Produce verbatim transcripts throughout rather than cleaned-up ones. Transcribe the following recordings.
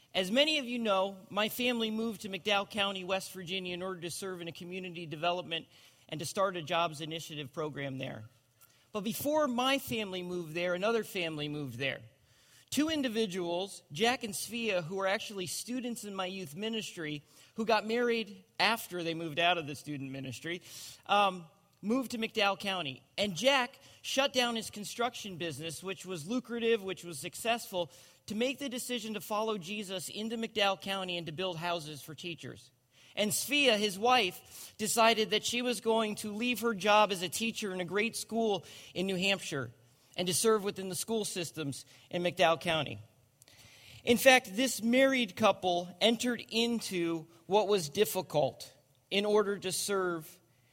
As many of you know, my family moved to McDowell County, West Virginia in order to serve in a community development and to start a jobs initiative program there. But before my family moved there, another family moved there. Two individuals, Jack and Svea, who were actually students in my youth ministry, who got married after they moved out of the student ministry, um, moved to McDowell County. And Jack shut down his construction business, which was lucrative, which was successful, to make the decision to follow Jesus into McDowell County and to build houses for teachers. And Svea, his wife, decided that she was going to leave her job as a teacher in a great school in New Hampshire and to serve within the school systems in McDowell County. In fact, this married couple entered into what was difficult in order to serve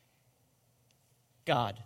God.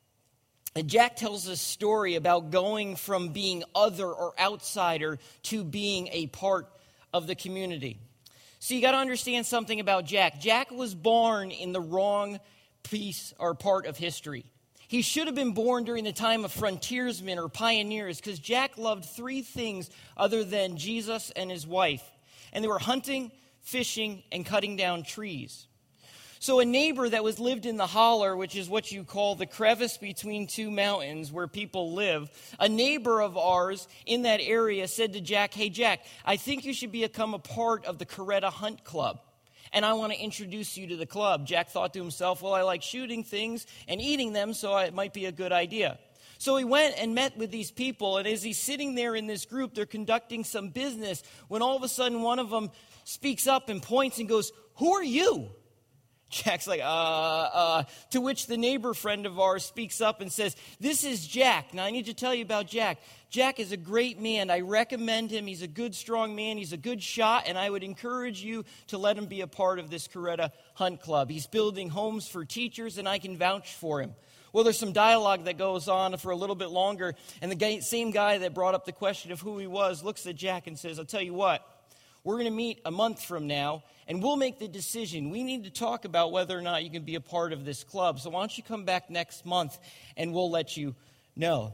And Jack tells a story about going from being other or outsider to being a part of the community. So you got to understand something about Jack. Jack was born in the wrong piece or part of history. He should have been born during the time of frontiersmen or pioneers, because Jack loved three things other than Jesus and his wife. And they were hunting, fishing, and cutting down trees. So a neighbor that was lived in the holler, which is what you call the crevice between two mountains where people live, a neighbor of ours in that area said to Jack, "Hey, Jack, I think you should become a part of the Coretta Hunt Club, and I want to introduce you to the club." Jack thought to himself, well, I like shooting things and eating them, so it might be a good idea. So he went and met with these people, and as he's sitting there in this group, they're conducting some business, when all of a sudden one of them speaks up and points and goes, "Who are you?" Jack's like, uh, uh, to which the neighbor friend of ours speaks up and says, "This is Jack. Now, I need to tell you about Jack. Jack is a great man. I recommend him. He's a good, strong man. He's a good shot, and I would encourage you to let him be a part of this Coretta Hunt Club. He's building homes for teachers, and I can vouch for him." Well, there's some dialogue that goes on for a little bit longer, and the guy, same guy that brought up the question of who he was looks at Jack and says, "I'll tell you what, we're going to meet a month from now, and we'll make the decision. We need to talk about whether or not you can be a part of this club. So why don't you come back next month, and we'll let you know."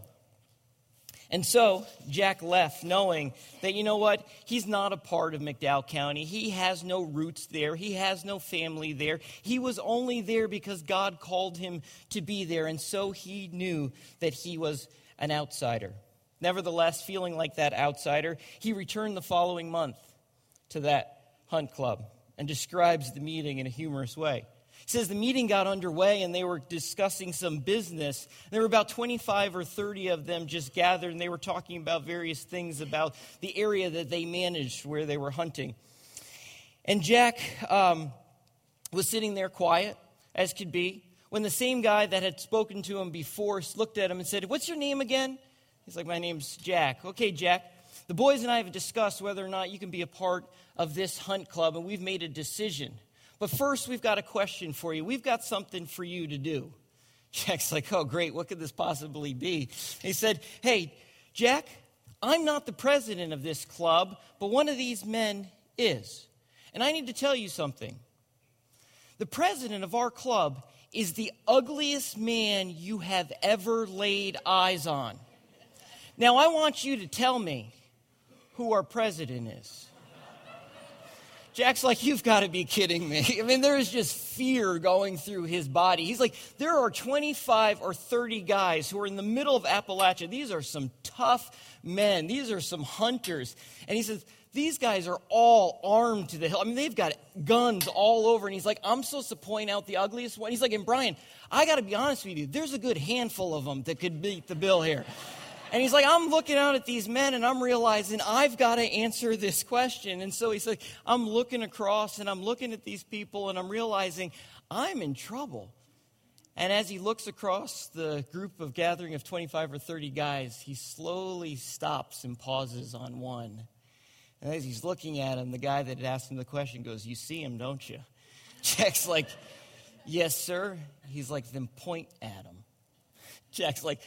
And so Jack left knowing that, you know what, he's not a part of McDowell County. He has no roots there. He has no family there. He was only there because God called him to be there, and so he knew that he was an outsider. Nevertheless, feeling like that outsider, he returned the following month to that hunt club and describes the meeting in a humorous way. He says the meeting got underway and they were discussing some business. There were about twenty-five or thirty of them just gathered, and they were talking about various things about the area that they managed where they were hunting. And Jack um, was sitting there quiet as could be when the same guy that had spoken to him before looked at him and said, "What's your name again?" He's like, "My name's Jack." "Okay, Jack. The boys and I have discussed whether or not you can be a part of this hunt club, and we've made a decision. But first, we've got a question for you. We've got something for you to do." Jack's like, "Oh, great. What could this possibly be?" He said, "Hey, Jack, I'm not the president of this club, but one of these men is. And I need to tell you something. The president of our club is the ugliest man you have ever laid eyes on. Now, I want you to tell me who our president is." Jack's like, "You've got to be kidding me." I mean, there is just fear going through his body. He's like, there are twenty-five or thirty guys who are in the middle of Appalachia. These are some tough men. These are some hunters. And he says, these guys are all armed to the hilt. I mean, they've got guns all over. And he's like, I'm supposed to point out the ugliest one? He's like, and Brian, I got to be honest with you. There's a good handful of them that could beat the bill here. And he's like, I'm looking out at these men and I'm realizing I've got to answer this question. And so he's like, I'm looking across and I'm looking at these people and I'm realizing I'm in trouble. And as he looks across the group of gathering of twenty-five or thirty guys, he slowly stops and pauses on one. And as he's looking at him, the guy that had asked him the question goes, "You see him, don't you?" Jack's like, "Yes, sir." He's like, "Then point at him." Jack's like,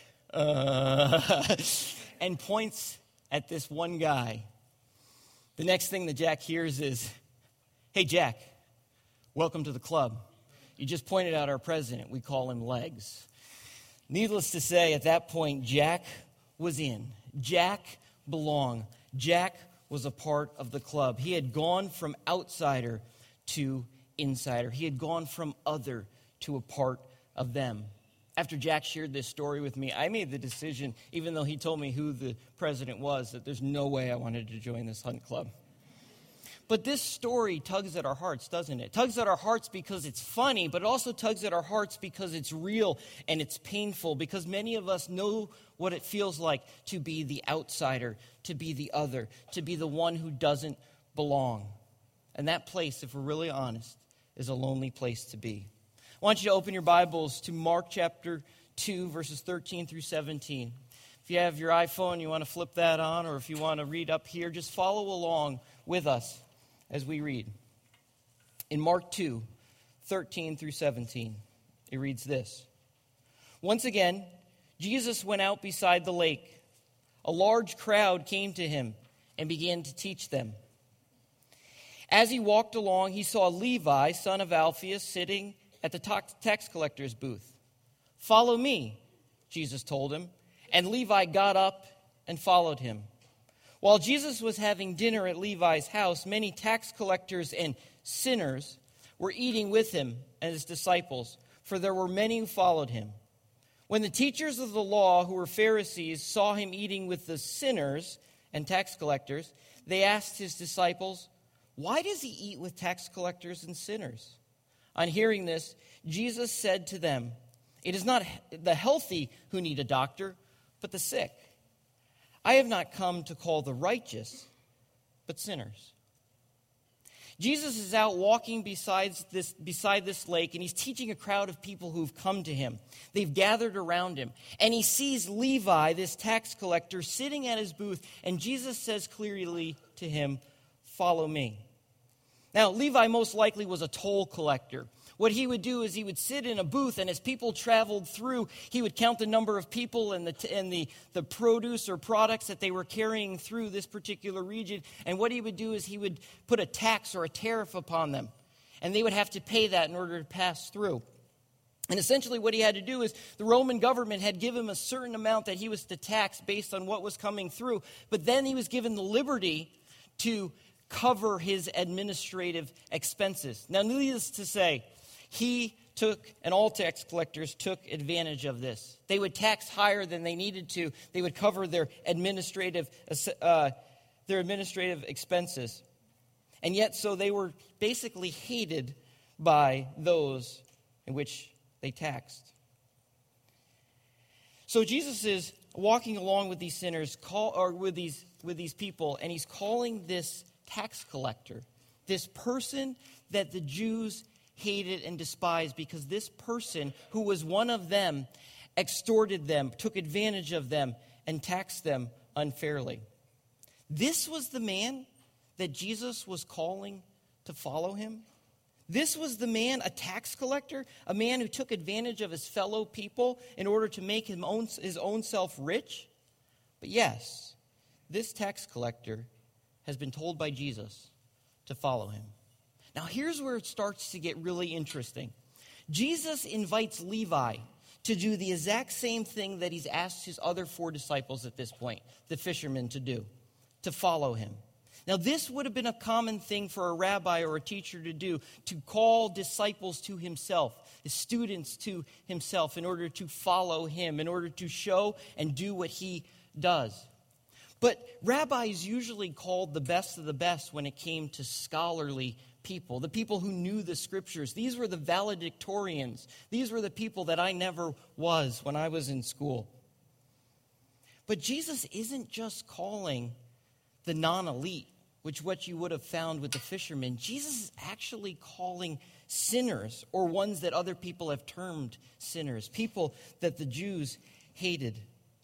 Uh, and points at this one guy. The next thing that Jack hears is, "Hey, Jack, welcome to the club. You just pointed out our president. We call him Legs." Needless to say, at that point, Jack was in. Jack belonged. Jack was a part of the club. He had gone from outsider to insider. He had gone from other to a part of them. After Jack shared this story with me, I made the decision, even though he told me who the president was, that there's no way I wanted to join this hunt club. But this story tugs at our hearts, doesn't it? It tugs at our hearts because it's funny, but it also tugs at our hearts because it's real and it's painful, because many of us know what it feels like to be the outsider, to be the other, to be the one who doesn't belong. And that place, if we're really honest, is a lonely place to be. I want you to open your Bibles to Mark chapter two, verses thirteen through seventeen. If you have your iPhone, you want to flip that on, or if you want to read up here, just follow along with us as we read. In Mark two, thirteen through seventeen, it reads this. Once again, Jesus went out beside the lake. A large crowd came to him and began to teach them. As he walked along, he saw Levi, son of Alphaeus, sitting at the tax collector's booth. Follow me, Jesus told him, and Levi got up and followed him. While Jesus was having dinner at Levi's house, many tax collectors and sinners were eating with him and his disciples, for there were many who followed him. When the teachers of the law, who were Pharisees, saw him eating with the sinners and tax collectors, they asked his disciples, "Why does he eat with tax collectors and sinners?" On hearing this, Jesus said to them, "It is not the healthy who need a doctor, but the sick. I have not come to call the righteous, but sinners." Jesus is out walking beside this, beside this lake, and he's teaching a crowd of people who've come to him. They've gathered around him, and he sees Levi, this tax collector, sitting at his booth, and Jesus says clearly to him, "Follow me." Now, Levi most likely was a toll collector. What he would do is he would sit in a booth, and as people traveled through, he would count the number of people and the and the, the produce or products that they were carrying through this particular region. And what he would do is he would put a tax or a tariff upon them, and they would have to pay that in order to pass through. And essentially what he had to do is the Roman government had given him a certain amount that he was to tax based on what was coming through, but then he was given the liberty to cover his administrative expenses. Now, needless to say, he took, and all tax collectors took advantage of this. They would tax higher than they needed to. They would cover their administrative, uh, their administrative expenses. And yet, so they were basically hated by those in which they taxed. So Jesus is walking along with these sinners, call, or with these with these people, and he's calling this tax collector, this person that the Jews hated and despised, because this person who was one of them extorted them, took advantage of them, and taxed them unfairly. This was the man that Jesus was calling to follow him. This was the man, a tax collector, a man who took advantage of his fellow people in order to make his own, his own self rich. But yes, this tax collector has been told by Jesus to follow him. Now here's where it starts to get really interesting. Jesus invites Levi to do the exact same thing that he's asked his other four disciples at this point, the fishermen, to do, to follow him. Now this would have been a common thing for a rabbi or a teacher to do, to call disciples to himself, his students to himself, in order to follow him, in order to show and do what he does. But rabbis usually called the best of the best when it came to scholarly people, the people who knew the scriptures. These were the valedictorians. These were the people that I never was when I was in school. But Jesus isn't just calling the non-elite, which what you would have found with the fishermen. Jesus is actually calling sinners, or ones that other people have termed sinners, people that the Jews hated.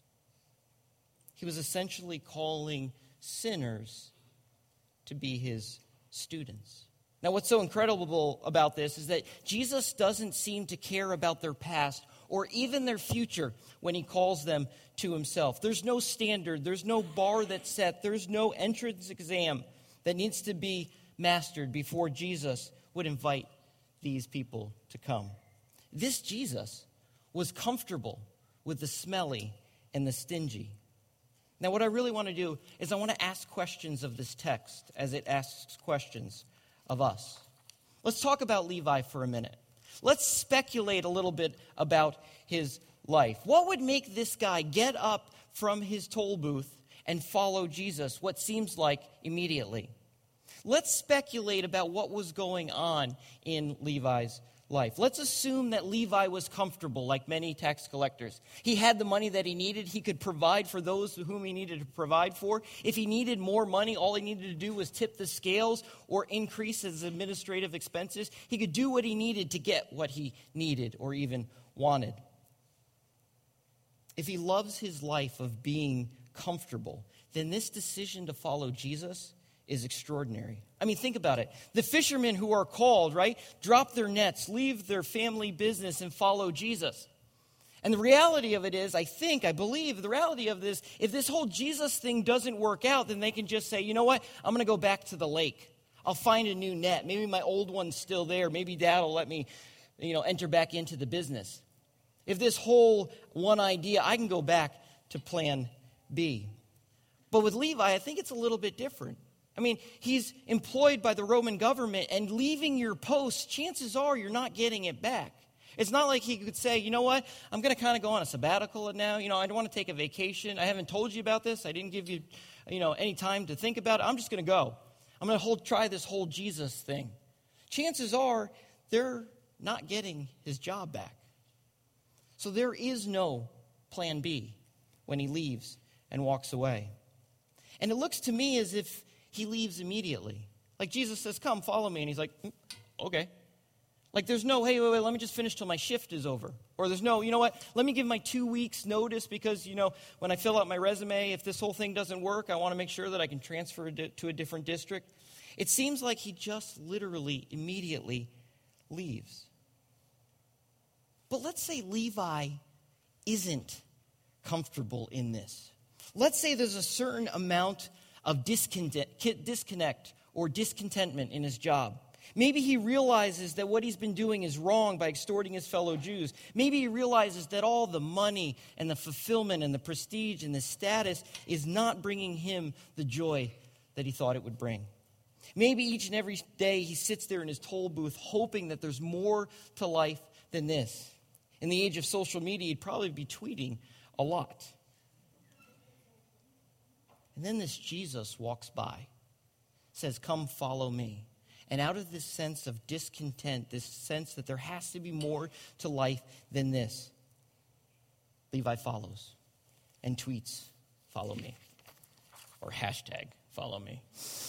He was essentially calling sinners to be his students. Now, what's so incredible about this is that Jesus doesn't seem to care about their past or even their future when he calls them to himself. There's no standard. There's no bar that's set. There's no entrance exam that needs to be mastered before Jesus would invite these people to come. This Jesus was comfortable with the smelly and the stingy. Now, what I really want to do is I want to ask questions of this text as it asks questions of us. Let's talk about Levi for a minute. Let's speculate a little bit about his life. What would make this guy get up from his toll booth and follow Jesus, what seems like immediately? Let's speculate about what was going on in Levi's life. Let's assume that Levi was comfortable, like many tax collectors. He had the money that he needed. He could provide for those whom he needed to provide for. If he needed more money, all he needed to do was tip the scales or increase his administrative expenses. He could do what he needed to get what he needed or even wanted. If he loves his life of being comfortable, then this decision to follow Jesus is extraordinary. I mean, think about it. The fishermen who are called, right, drop their nets, leave their family business, and follow Jesus. And the reality of it is, I think, I believe, the reality of this, if this whole Jesus thing doesn't work out, then they can just say, you know what, I'm going to go back to the lake. I'll find a new net. Maybe my old one's still there. Maybe Dad will let me, you know, enter back into the business. If this whole one idea, I can go back to plan B. But with Levi, I think it's a little bit different. I mean, he's employed by the Roman government, and leaving your post, chances are you're not getting it back. It's not like he could say, you know what, I'm going to kind of go on a sabbatical now. You know, I don't want to take a vacation. I haven't told you about this. I didn't give you, you know, any time to think about it. I'm just going to go. I'm going to hold, try this whole Jesus thing. Chances are they're not getting his job back. So there is no plan B when he leaves and walks away. And it looks to me as if he leaves immediately. Like Jesus says, come, follow me. And he's like, mm, okay. Like there's no, hey, wait, wait, let me just finish till my shift is over. Or there's no, you know what, let me give my two weeks notice because, you know, when I fill out my resume, if this whole thing doesn't work, I want to make sure that I can transfer to a different district. It seems like he just literally immediately leaves. But let's say Levi isn't comfortable in this. Let's say there's a certain amount of disconnect or discontentment in his job. Maybe he realizes that what he's been doing is wrong by extorting his fellow Jews. Maybe he realizes that all the money and the fulfillment and the prestige and the status is not bringing him the joy that he thought it would bring. Maybe each and every day he sits there in his toll booth hoping that there's more to life than this. In the age of social media, he'd probably be tweeting a lot. And then this Jesus walks by, says, come follow me. And out of this sense of discontent, this sense that there has to be more to life than this, Levi follows and tweets, follow me. Or hashtag, follow me.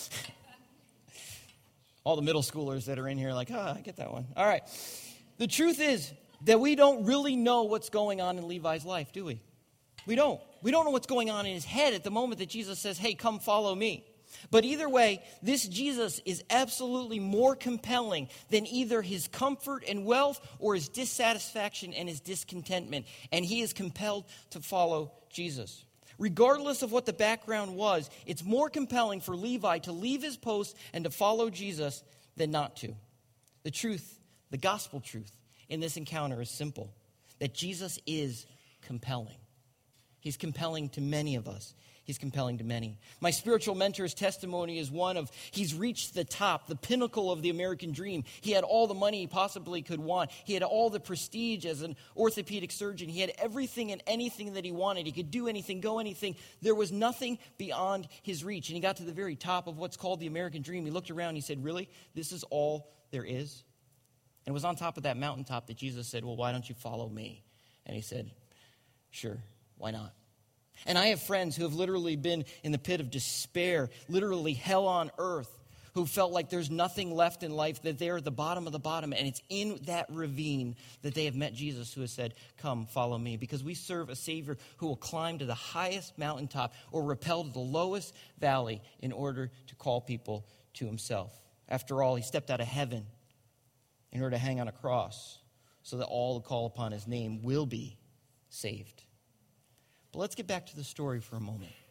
All the middle schoolers that are in here are like, ah, oh, I get that one. All right. The truth is that we don't really know what's going on in Levi's life, do we? We don't. We don't know what's going on in his head at the moment that Jesus says, hey, come follow me. But either way, this Jesus is absolutely more compelling than either his comfort and wealth or his dissatisfaction and his discontentment. And he is compelled to follow Jesus. Regardless of what the background was, it's more compelling for Levi to leave his post and to follow Jesus than not to. The truth, the gospel truth in this encounter is simple, that Jesus is compelling. He's compelling to many of us. He's compelling to many. My spiritual mentor's testimony is one of he's reached the top, the pinnacle of the American dream. He had all the money he possibly could want. He had all the prestige as an orthopedic surgeon. He had everything and anything that he wanted. He could do anything, go anything. There was nothing beyond his reach. And he got to the very top of what's called the American dream. He looked around and he said, really? This is all there is? And it was on top of that mountaintop that Jesus said, well, why don't you follow me? And he said, sure. Why not? And I have friends who have literally been in the pit of despair, literally hell on earth, who felt like there's nothing left in life, that they're at the bottom of the bottom. And it's in that ravine that they have met Jesus, who has said, come, follow me. Because we serve a Savior who will climb to the highest mountaintop or rappel to the lowest valley in order to call people to himself. After all, he stepped out of heaven in order to hang on a cross so that all who call upon his name will be saved. But let's get back to the story for a moment.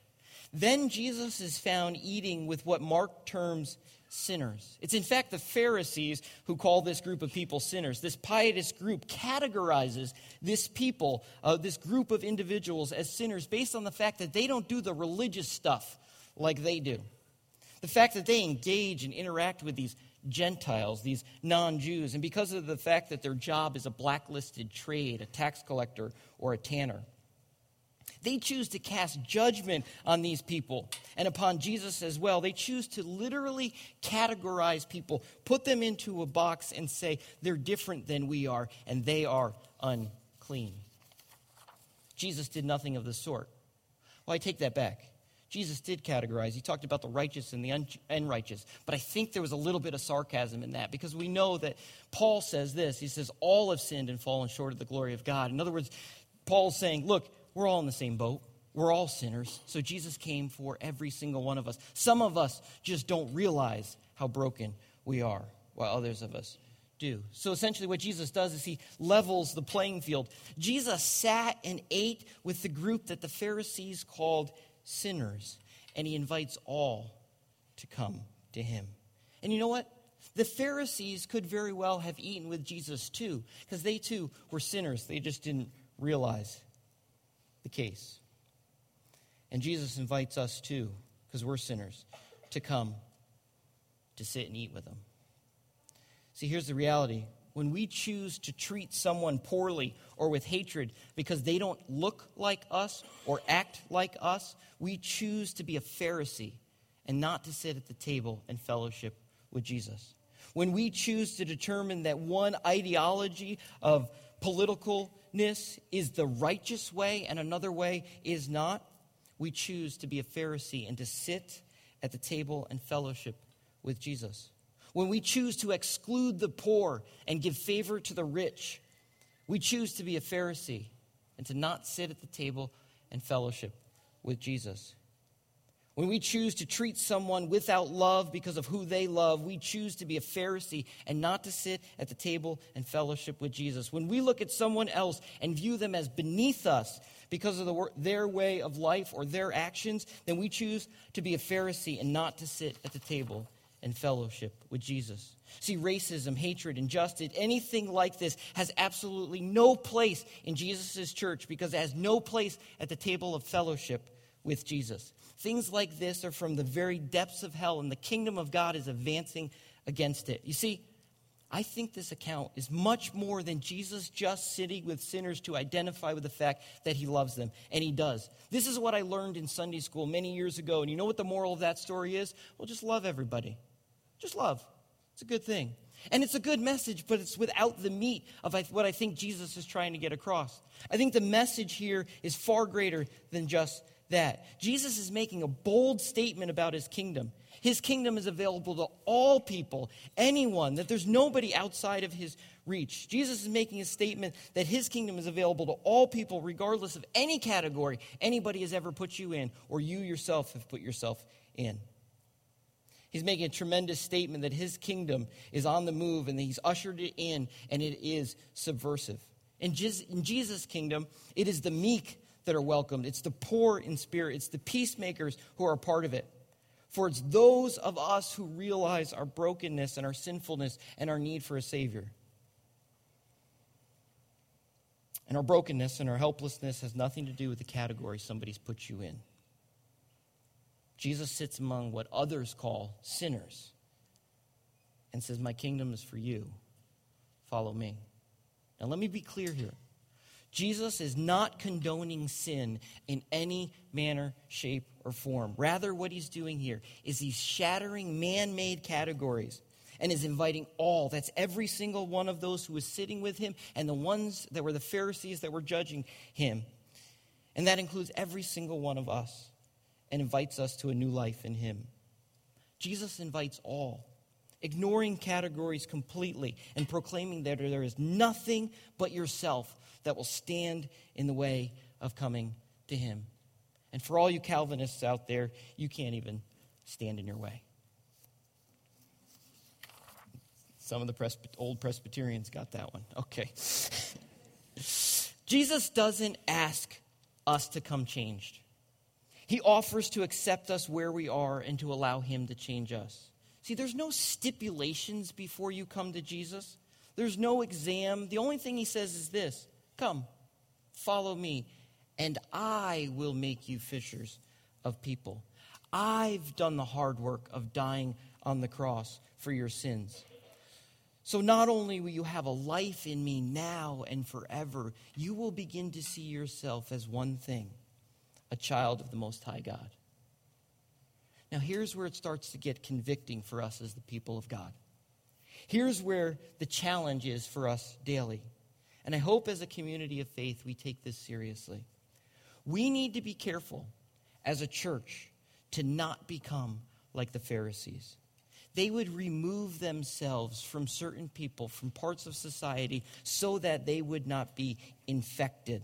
Then Jesus is found eating with what Mark terms sinners. It's in fact the Pharisees who call this group of people sinners. This pietist group categorizes this people, uh, this group of individuals as sinners based on the fact that they don't do the religious stuff like they do. The fact that they engage and interact with these Gentiles, these non-Jews, and because of the fact that their job is a blacklisted trade, a tax collector, or a tanner. They choose to cast judgment on these people and upon Jesus as well. They choose to literally categorize people, put them into a box and say they're different than we are and they are unclean. Jesus did nothing of the sort. Well, I take that back. Jesus did categorize. He talked about the righteous and the un- unrighteous. But I think there was a little bit of sarcasm in that because we know that Paul says this. He says, all have sinned and fallen short of the glory of God. In other words, Paul's saying, look, we're all in the same boat. We're all sinners. So Jesus came for every single one of us. Some of us just don't realize how broken we are, while others of us do. So essentially what Jesus does is he levels the playing field. Jesus sat and ate with the group that the Pharisees called sinners, and he invites all to come to him. And you know what? The Pharisees could very well have eaten with Jesus too, because they too were sinners. They just didn't realize the case. And Jesus invites us too, because we're sinners, to come to sit and eat with him. See, here's the reality. When we choose to treat someone poorly or with hatred because they don't look like us or act like us, we choose to be a Pharisee and not to sit at the table and fellowship with Jesus. When we choose to determine that one ideology of politicalness is the righteous way and another way is not, we choose to be a Pharisee and to sit at the table and fellowship with Jesus. When we choose to exclude the poor and give favor to the rich, we choose to be a Pharisee and to not sit at the table and fellowship with Jesus. When we choose to treat someone without love because of who they love, we choose to be a Pharisee and not to sit at the table and fellowship with Jesus. When we look at someone else and view them as beneath us because of the, their way of life or their actions, then we choose to be a Pharisee and not to sit at the table and fellowship with Jesus. See, racism, hatred, injustice, anything like this has absolutely no place in Jesus' church because it has no place at the table of fellowship with Jesus. Things like this are from the very depths of hell, and the kingdom of God is advancing against it. You see, I think this account is much more than Jesus just sitting with sinners to identify with the fact that he loves them, and he does. This is what I learned in Sunday school many years ago, and you know what the moral of that story is? Well, just love everybody. Just love. It's a good thing. And it's a good message, but it's without the meat of what I think Jesus is trying to get across. I think the message here is far greater than just that. Jesus is making a bold statement about his kingdom. His kingdom is available to all people, anyone, that there's nobody outside of his reach. Jesus is making a statement that his kingdom is available to all people, regardless of any category anybody has ever put you in or you yourself have put yourself in. He's making a tremendous statement that his kingdom is on the move and that he's ushered it in and it is subversive. In Jesus' kingdom, it is the meek that are welcomed. It's the poor in spirit. It's the peacemakers who are a part of it. For it's those of us who realize our brokenness and our sinfulness and our need for a Savior. And our brokenness and our helplessness has nothing to do with the category somebody's put you in. Jesus sits among what others call sinners and says, my kingdom is for you. Follow me. Now let me be clear here. Jesus is not condoning sin in any manner, shape, or form. Rather, what he's doing here is he's shattering man-made categories and is inviting all. That's every single one of those who was sitting with him and the ones that were the Pharisees that were judging him. And that includes every single one of us. And invites us to a new life in him. Jesus invites all, ignoring categories completely and proclaiming that there is nothing but yourself that will stand in the way of coming to him. And for all you Calvinists out there, you can't even stand in your way. Some of the Presby- old Presbyterians got that one. Okay. Jesus doesn't ask us to come changed. He offers to accept us where we are and to allow him to change us. See, there's no stipulations before you come to Jesus. There's no exam. The only thing he says is this: come, follow me, and I will make you fishers of people. I've done the hard work of dying on the cross for your sins. So not only will you have a life in me now and forever, you will begin to see yourself as one thing: a child of the Most High God. Now here's where it starts to get convicting for us as the people of God. Here's where the challenge is for us daily. And I hope as a community of faith we take this seriously. We need to be careful as a church to not become like the Pharisees. They would remove themselves from certain people, from parts of society, so that they would not be infected.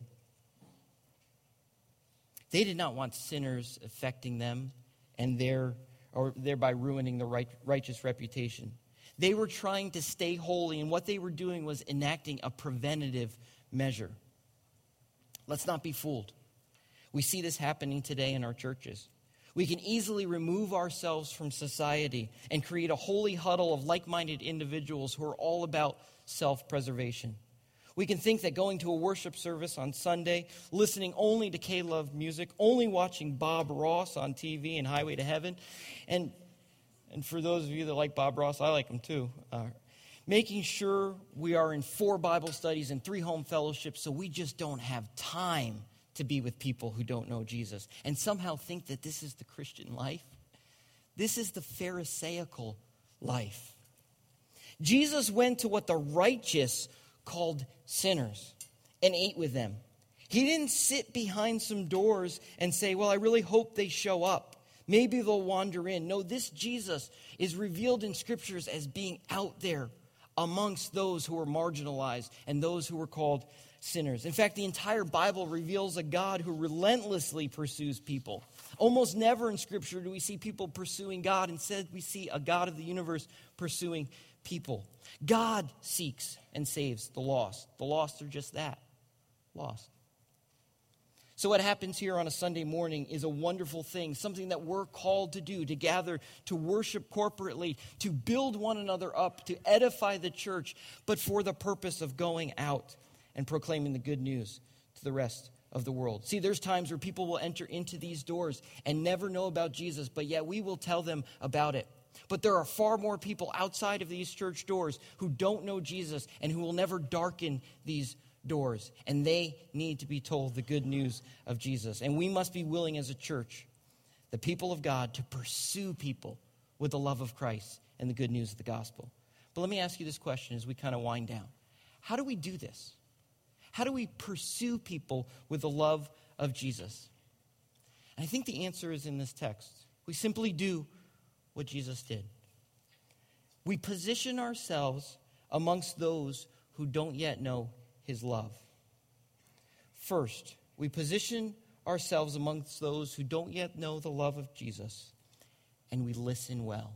They did not want sinners affecting them and their, or thereby ruining the right, righteous reputation. They were trying to stay holy, and what they were doing was enacting a preventative measure. Let's not be fooled. We see this happening today in our churches. We can easily remove ourselves from society and create a holy huddle of like-minded individuals who are all about self-preservation. We can think that going to a worship service on Sunday, listening only to K-Love music, only watching Bob Ross on T V and Highway to Heaven, and and for those of you that like Bob Ross, I like him too, uh, making sure we are in four Bible studies and three home fellowships so we just don't have time to be with people who don't know Jesus, and somehow think that this is the Christian life. This is the Pharisaical life. Jesus went to what the righteous called sinners and ate with them. He didn't sit behind some doors and say, well, I really hope they show up. Maybe they'll wander in. No, this Jesus is revealed in scriptures as being out there amongst those who are marginalized and those who are called sinners. In fact, the entire Bible reveals a God who relentlessly pursues people. Almost never in Scripture do we see people pursuing God. Instead, we see a God of the universe pursuing people. God seeks and saves the lost. The lost are just that, lost. So what happens here on a Sunday morning is a wonderful thing, something that we're called to do, to gather, to worship corporately, to build one another up, to edify the church, but for the purpose of going out and proclaiming the good news to the rest of the world. See, there's times where people will enter into these doors and never know about Jesus, but yet we will tell them about it. But there are far more people outside of these church doors who don't know Jesus and who will never darken these doors. And they need to be told the good news of Jesus. And we must be willing as a church, the people of God, to pursue people with the love of Christ and the good news of the gospel. But let me ask you this question as we kind of wind down. How do we do this? How do we pursue people with the love of Jesus? And I think the answer is in this text. We simply do what Jesus did. We position ourselves amongst those who don't yet know his love. First, we position ourselves amongst those who don't yet know the love of Jesus, and we listen well.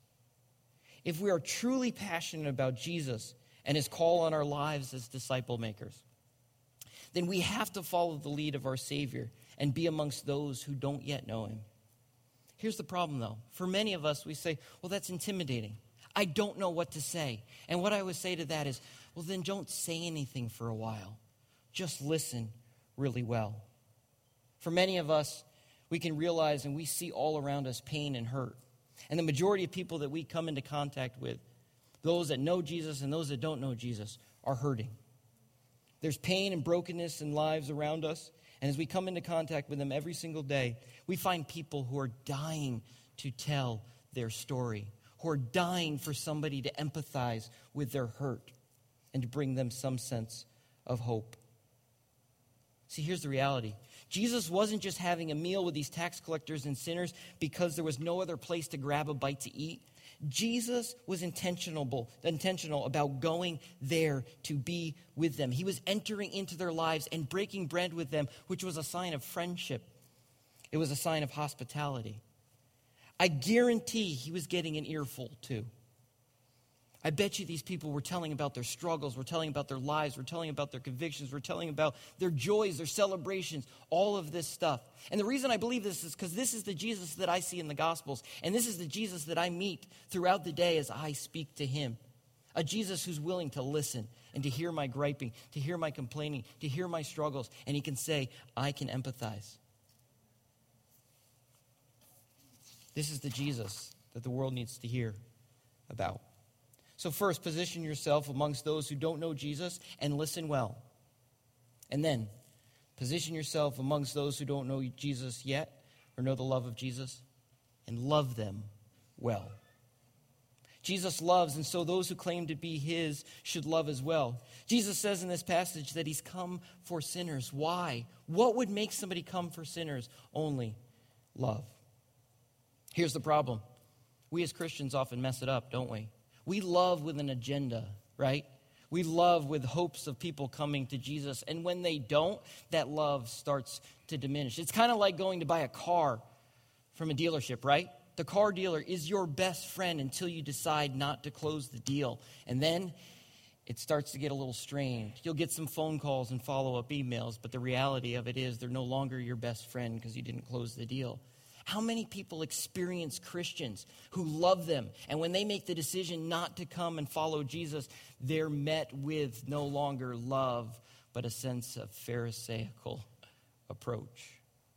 If we are truly passionate about Jesus and his call on our lives as disciple makers, then we have to follow the lead of our Savior and be amongst those who don't yet know him. Here's the problem, though. For many of us, we say, well, that's intimidating. I don't know what to say. And what I would say to that is, well, then don't say anything for a while. Just listen really well. For many of us, we can realize and we see all around us pain and hurt. And the majority of people that we come into contact with, those that know Jesus and those that don't know Jesus, are hurting. There's pain and brokenness in lives around us. And as we come into contact with them every single day, we find people who are dying to tell their story, who are dying for somebody to empathize with their hurt and to bring them some sense of hope. See, here's the reality. Jesus wasn't just having a meal with these tax collectors and sinners because there was no other place to grab a bite to eat. Jesus was intentional, intentional about going there to be with them. He was entering into their lives and breaking bread with them, which was a sign of friendship. It was a sign of hospitality. I guarantee he was getting an earful too. I bet you these people were telling about their struggles, were telling about their lives, were telling about their convictions, were telling about their joys, their celebrations, all of this stuff. And the reason I believe this is because this is the Jesus that I see in the Gospels, and this is the Jesus that I meet throughout the day as I speak to him. A Jesus who's willing to listen and to hear my griping, to hear my complaining, to hear my struggles, and he can say, I can empathize. This is the Jesus that the world needs to hear about. So first, position yourself amongst those who don't know Jesus and listen well. And then, position yourself amongst those who don't know Jesus yet or know the love of Jesus and love them well. Jesus loves, and so those who claim to be his should love as well. Jesus says in this passage that he's come for sinners. Why? What would make somebody come for sinners? Only love. Here's the problem. We as Christians often mess it up, don't we? We love with an agenda, right? We love with hopes of people coming to Jesus. And when they don't, that love starts to diminish. It's kind of like going to buy a car from a dealership, right? The car dealer is your best friend until you decide not to close the deal. And then it starts to get a little strained. You'll get some phone calls and follow-up emails, but the reality of it is they're no longer your best friend because you didn't close the deal. How many people experience Christians who love them, and when they make the decision not to come and follow Jesus, they're met with no longer love, but a sense of Pharisaical approach?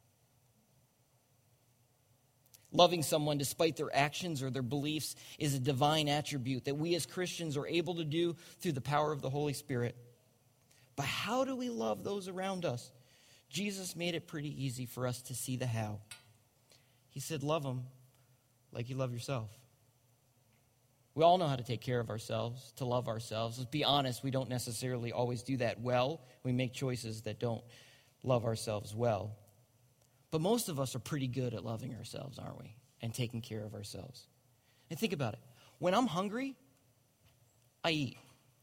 Loving someone despite their actions or their beliefs is a divine attribute that we as Christians are able to do through the power of the Holy Spirit. But how do we love those around us? Jesus made it pretty easy for us to see the how. He said, love them like you love yourself. We all know how to take care of ourselves, to love ourselves. Let's be honest, we don't necessarily always do that well. We make choices that don't love ourselves well. But most of us are pretty good at loving ourselves, aren't we? And taking care of ourselves. And think about it. When I'm hungry, I eat.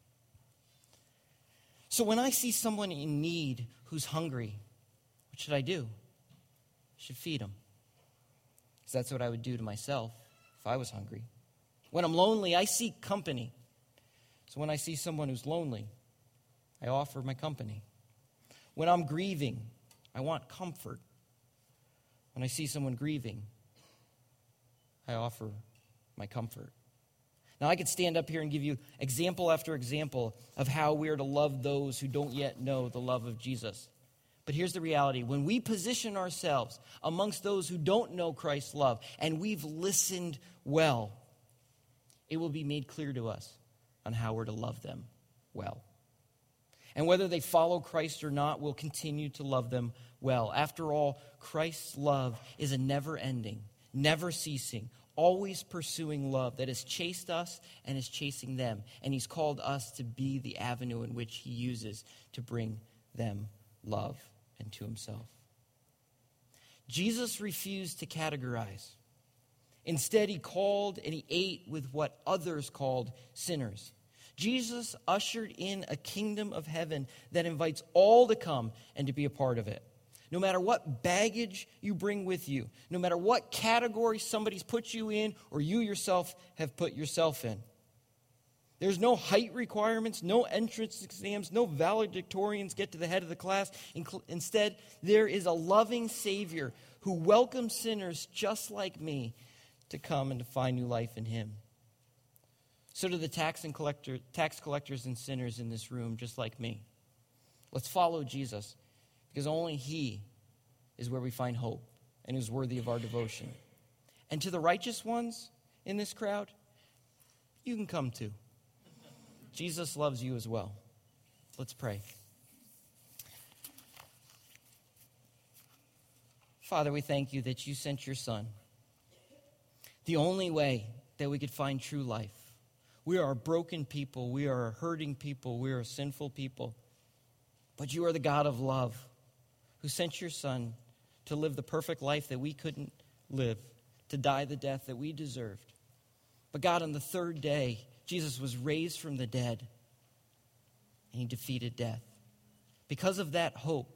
So when I see someone in need who's hungry, what should I do? I should feed them. Because that's what I would do to myself if I was hungry. When I'm lonely, I seek company. So when I see someone who's lonely, I offer my company. When I'm grieving, I want comfort. When I see someone grieving, I offer my comfort. Now, I could stand up here and give you example after example of how we are to love those who don't yet know the love of Jesus. But here's the reality. When we position ourselves amongst those who don't know Christ's love, and we've listened well, it will be made clear to us on how we're to love them well. And whether they follow Christ or not, we'll continue to love them well. After all, Christ's love is a never-ending, never-ceasing, always pursuing love that has chased us and is chasing them. And he's called us to be the avenue in which he uses to bring them love and to himself. Jesus refused to categorize. Instead, he called and he ate with what others called sinners. Jesus ushered in a kingdom of heaven that invites all to come and to be a part of it. No matter what baggage you bring with you, no matter what category somebody's put you in or you yourself have put yourself in. There's no height requirements, no entrance exams, no valedictorians get to the head of the class. Instead, there is a loving Savior who welcomes sinners just like me to come and to find new life in him. So do the tax and collector, tax collectors and sinners in this room, just like me. Let's follow Jesus, because only he is where we find hope and is worthy of our devotion. And to the righteous ones in this crowd, you can come too. Jesus loves you as well. Let's pray. Father, we thank you that you sent your Son, the only way that we could find true life. We are a broken people. We are a hurting people. We are a sinful people. But you are the God of love who sent your Son to live the perfect life that we couldn't live, to die the death that we deserved. But God, on the third day, Jesus was raised from the dead, and he defeated death. Because of that hope,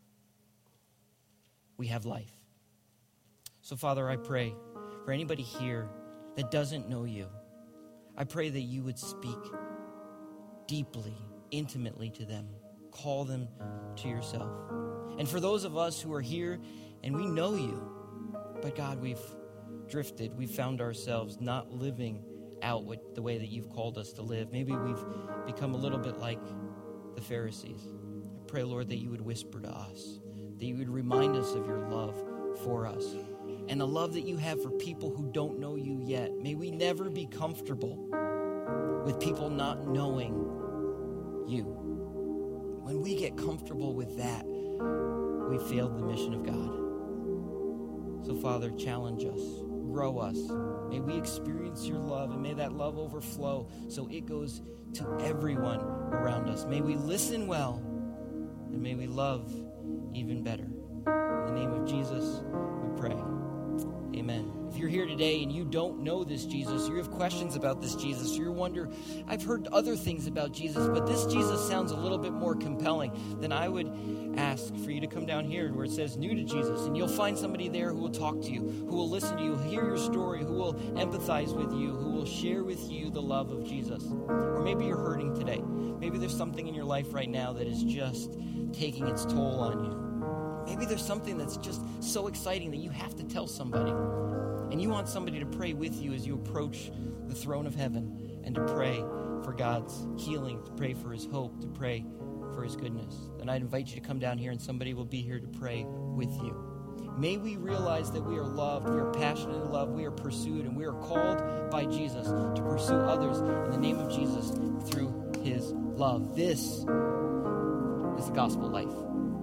we have life. So, Father, I pray for anybody here that doesn't know you. I pray that you would speak deeply, intimately to them. Call them to yourself. And for those of us who are here and we know you, but God, we've drifted. We've found ourselves not living out what, the way that you've called us to live. Maybe we've become a little bit like the Pharisees. I pray, Lord, that you would whisper to us, that you would remind us of your love for us and the love that you have for people who don't know you yet. May we never be comfortable with people not knowing you. When we get comfortable with that, we failed the mission of God. So, Father, challenge us, grow us. May we experience your love, and may that love overflow so it goes to everyone around us. May we listen well, and may we love even better. In the name of Jesus, we pray. Amen. If you're here today and you don't know this Jesus, you have questions about this Jesus, you wonder, I've heard other things about Jesus, but this Jesus sounds a little bit more compelling, then I would ask for you to come down here where it says new to Jesus, and you'll find somebody there who will talk to you, who will listen to you, hear your story, who will empathize with you, who will share with you the love of Jesus. Or maybe you're hurting today. Maybe there's something in your life right now that is just taking its toll on you. Maybe there's something that's just so exciting that you have to tell somebody. And you want somebody to pray with you as you approach the throne of heaven and to pray for God's healing, to pray for his hope, to pray for his goodness. Then I'd invite you to come down here and somebody will be here to pray with you. May we realize that we are loved, we are passionately loved, we are pursued, and we are called by Jesus to pursue others in the name of Jesus through his love. This is the gospel life.